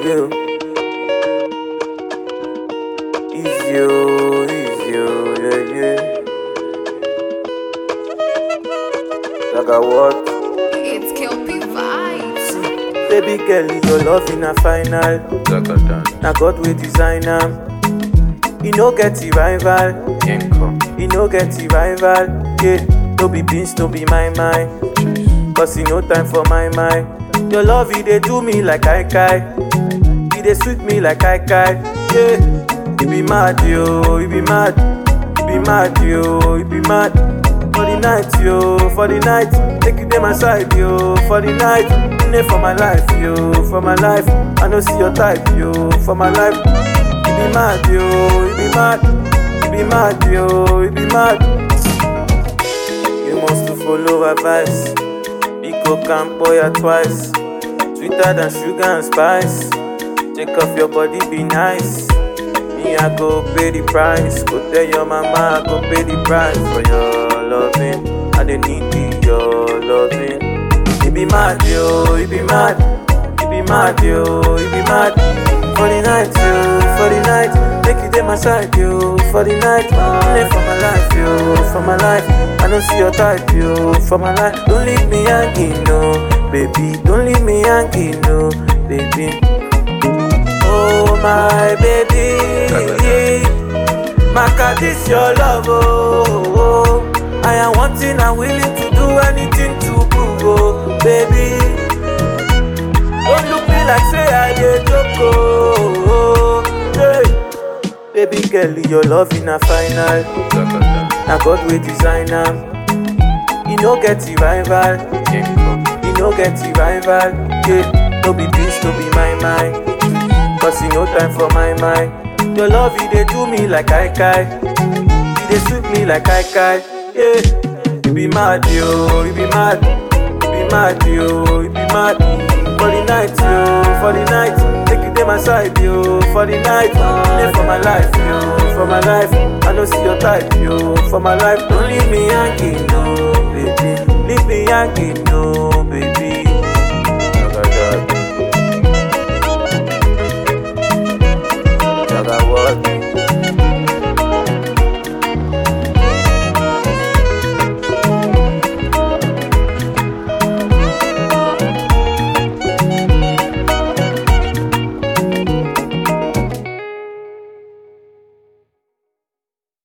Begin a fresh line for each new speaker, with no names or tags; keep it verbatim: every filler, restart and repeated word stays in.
Bill. Easy, oh, easy, oh, yeah, yeah. Like I what?
It's Kelpie Vibes.
Baby girl, your love in a final. Now God will design am. You no get the rival. You no get the rival. Yeah, no be beans, no be my mind. Cause you no time for my mind. Your love, you dey do me like I kai. You dey sweet me like I kai. Yeah, you be mad, yo, you be mad. You be mad, yo, you be mad. For the night, yo, for the night. Take you to my side, yo, for the night. You need for my life, yo, for my life. I no see your type, yo, for my life. You be mad, yo, you be mad. You be mad, yo, you be mad. You must to follow advice. Pico can boy ya twice. Sweeter than sugar and spice. Take off your body, be nice. Me, I go pay the price. Go tell your mama, I go pay the price for your loving. I don't need your loving. You be mad, yo, you be mad. You be mad, yo, you be mad. For the night, yo, for the night. Take you to my side, yo, for the night. Live for my life, yo, for my life. I don't see your type, yo, for my life. Don't leave me hanging, no, baby. Don't leave me hanging, no, baby. Oh, my baby. Maka, this your love, oh, oh. I am wanting and willing to do anything to prove, oh, baby. Don't look me like say I dey joke, oh, oh, hey. Baby girl, your love in a final. Now God will design am. You no get the rival. You no get the rival. Yeah, no be beans, no be my mind. Cause you no time for my mind. Your love, you dey do me like I kai. You dey sweet me like I kai. Yeah, you be mad, yo, you be mad. You be mad, yo, you be mad. For the night, yo, for the night. Take you to my side, yo, for the night. Live for my life, yo, for my life. I don't see your type, yo, for my life. Don't leave me hanging, no, baby. Leave me hanging, no,